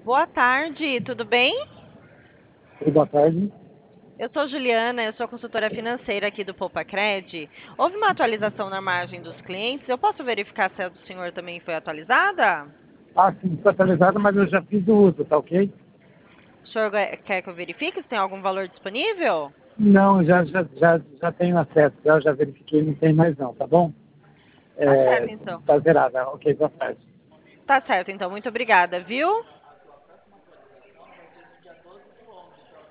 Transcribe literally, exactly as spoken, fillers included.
Boa tarde, tudo bem? Oi, boa tarde. Eu sou Juliana, eu sou consultora financeira aqui do Poupa-Cred. Houve uma atualização na margem dos clientes. Eu posso verificar se a do senhor também foi atualizada? Ah, sim, está atualizado, mas eu já fiz o uso, tá ok? O senhor ga- quer que eu verifique se tem algum valor disponível? Não, já, já, já, já tenho acesso, já, já verifiquei, não tem mais não, tá bom? Tá É, certo, então. tá zerada, ok, boa tarde. Tá certo, então. Muito obrigada, viu?